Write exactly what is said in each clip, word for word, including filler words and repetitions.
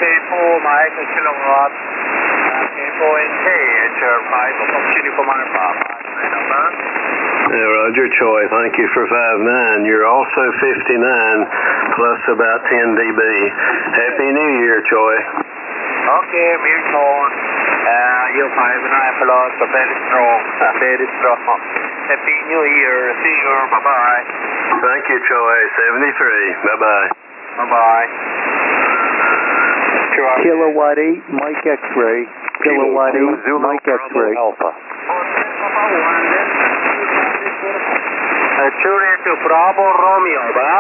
K four Mike Kilowatt, K four N K, H R five, Uniform Alpha, number. Yeah, Roger, Choi, thank you for five nine. You're also fifty-nine, plus about ten D B. Happy New Year, Choi. Okay, Milton. Uh, you're five nine plus, very strong, very strong. Happy New Year, see you, bye-bye. Thank you, Choi, seventy-three, bye-bye. Bye-bye. Kilowatt eight, Mike X-ray. Kilowatt eight, Mike X-ray. Alpha. Uh, Juliet to Bravo Romeo, ba?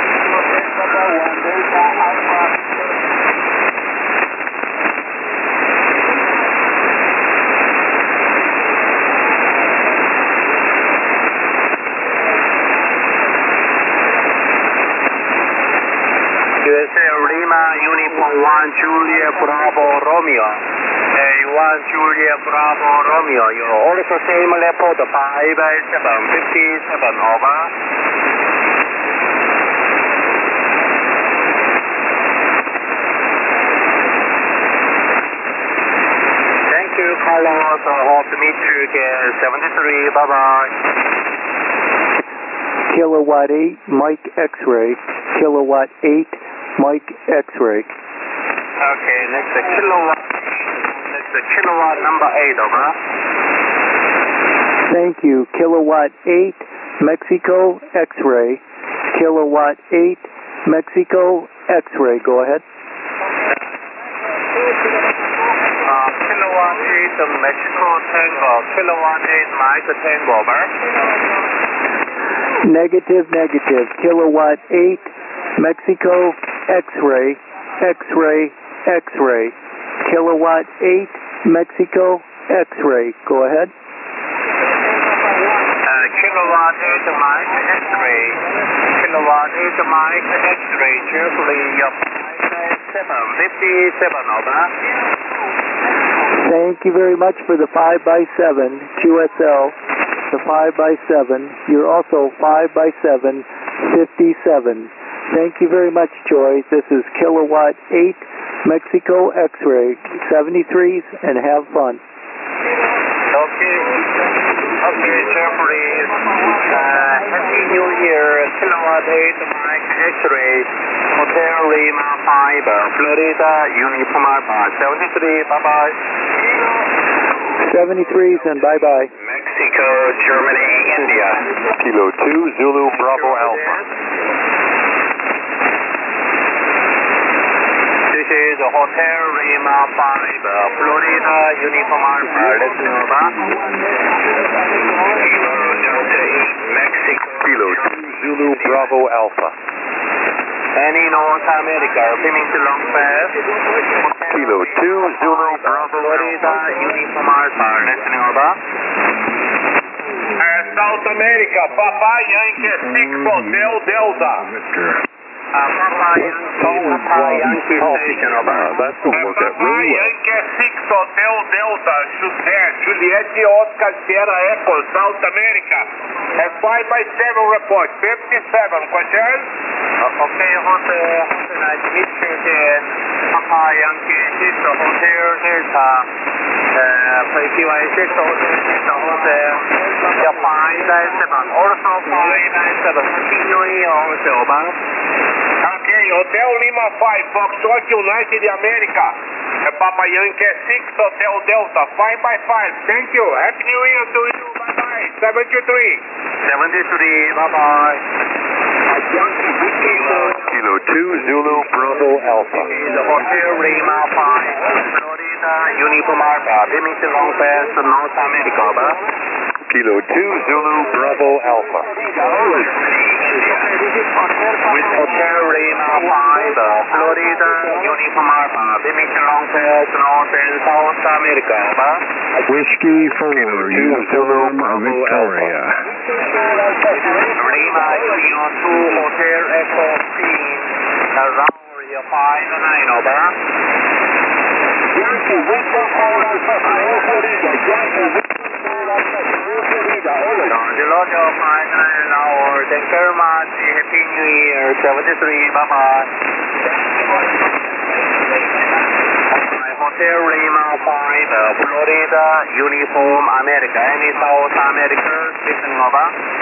U S A Lima Uniform one Juliet Bravo Romeo. Uh, one Juliet Bravo Romeo. You also same report five seven fifty-seven, over. Thank you, Carlos. I hope to meet you again. seventy-three, bye-bye. Kilowatt eight, Mike X-ray. Kilowatt eight, Mike X-ray. Okay, next the kilowatt. Next the kilowatt number eight, over. Thank you. Kilowatt eight, Mexico X-ray. Kilowatt eight, Mexico X-ray. Go ahead. Uh, kilowatt eight, Mexico Tango. Kilowatt eight, Mike Tango, over. Negative, negative. Kilowatt eight, Mexico X-ray. X-ray, X-ray. Kilowatt eight, Mexico X-ray. Go ahead. Uh, kilowatt eight, Mike X-ray. Kilowatt eight, Mike X-ray. Carefully, seven fifty-seven, over. Thank you very much for the five by seven Q S L. The five by seven. You're also five by seven fifty-seven. Thank you very much, Joy. This is Kilowatt eight, Mexico X-ray, seventy-threes, and have fun. Okay. Okay, Jeffrey. Uh, Happy New Year, Kilowatt eight, Mike X-ray, Hotel Lima five, Florida, Uniform Alpha, seventy-three, bye-bye. seventy-threes and bye-bye. Mexico, Germany, India. Kilo two, Zulu, Bravo, Alpha. This is Hotel Lima five, Florida, Uniform Alpha, let's know about. Kilo Delta eight, Mexico. Kilo two, Zulu, Bravo, Alpha. Any North America, beaming to long pass. Kilo two, Zulu, Bravo, Florida, Uniform Alpha, let's know about. Uh, South America, Papa Yankee six Hotel Delta. Uh, Papa Yankee, Papa Yankee Station, over. Uh, that's going to work out Papa really well. Yankee six Hotel Delta, José, Juliet Oscar Sierra Echo, South America. Uh, five by seven report, fifty-seven, question? Uh, okay, Hotel, Hotel, nice to meet you again. Papa Yankee six Hotel Delta. Uh, P Y six Hotel Delta, Hotel. Yeah, five nine seven, also five nine seven, continuing also, over. Okay, Hotel Lima five, Foxtrot United America. Uh, Papa Yankee six, Hotel Delta, five by five. Thank you. Happy New Year to you. Bye-bye. seventy-three. seventy-three. Bye-bye. Kilo, Kilo two, Zulu, Bravo, Alpha. The Hotel Lima five, Florida, Uniform Alpha. Beaming to long pass, North America, over. Kilo two, Zulu, Bravo, Alpha. With Hotel Lima five, Florida, Uniform Alpha, beaming to long pass, North and South America, over. Whiskey four, Uniform Victoria. Lima Union two, Hotel Echo Queen, Area five nine, over. Georgia five nine hour, thank you very much, Happy New Year, seventy-three, bye-bye. Hotel Lima five, uh, Florida, Uniform, America. Any South America, listening over.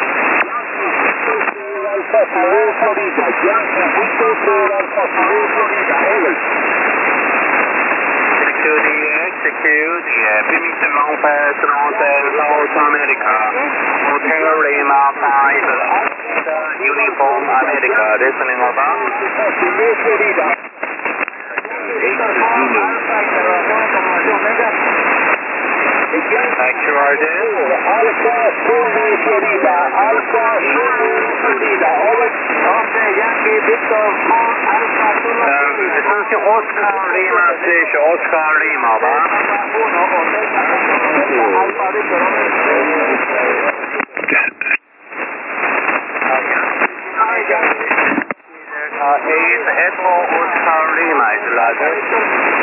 Security, execute, yeah, permission long pass, Hotel South America. Hotel Lima five, Florida, Uniform, America. Listening over. Thank you, Roger. Alpha, Zulu, Florida, Alpha, Zulu, Florida, over. Okay, Yankee, Victor, Alpha, Zulu. This is the Oscar Lima station, Oscar Lima, va? Alpha, Victor, uh, eight, Echo, Oscar Lima is larger.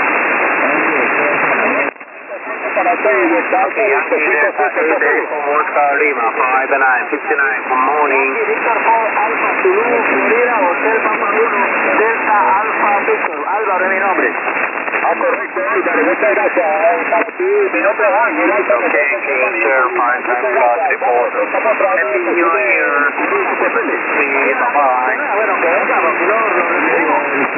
Okay, Yankee Delta eight Echo Oscar Lima, five nine, fifty-nine, good morning. Victor four Alpha Zulu, Florida, Hotel Papa uno, Delta Alpha Victor, Álvaro es mi nombre. Ah, correcto, Álvaro, muchas gracias. Para ti, mi nombre es Ángel. Okay, King Sir, five time plus report. Happy New Year, seventy-three, bye-bye. Bueno, que venga, porque no lo recibimos.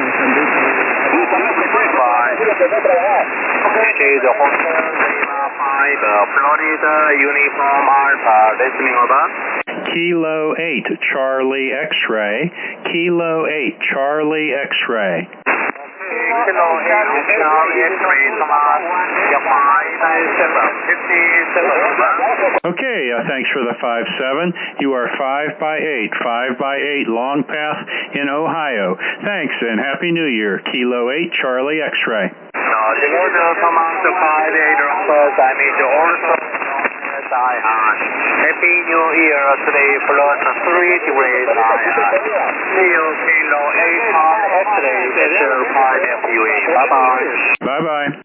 Bye. Okay, the Hotel Lima five, uh, Florida, Uniform Alpha, listening over. Kilo eight, Charlie X-ray. Kilo eight, Charlie X-ray. Kilo eight, Charlie X-ray, come on. You're five nine seven, fifty-seven, over. Okay, uh, thanks for the five seven. You are five by eight, five by eight, Long Path in Ohio. Thanks and Happy New Year. Kilo eight, Charlie X-ray. No, the order come on to five eight, first I need to also I on. Happy New Year today, plus three degrees I on. See you, Kilo eight, X-ray, Fisher, five F U A. Bye-bye. Bye-bye.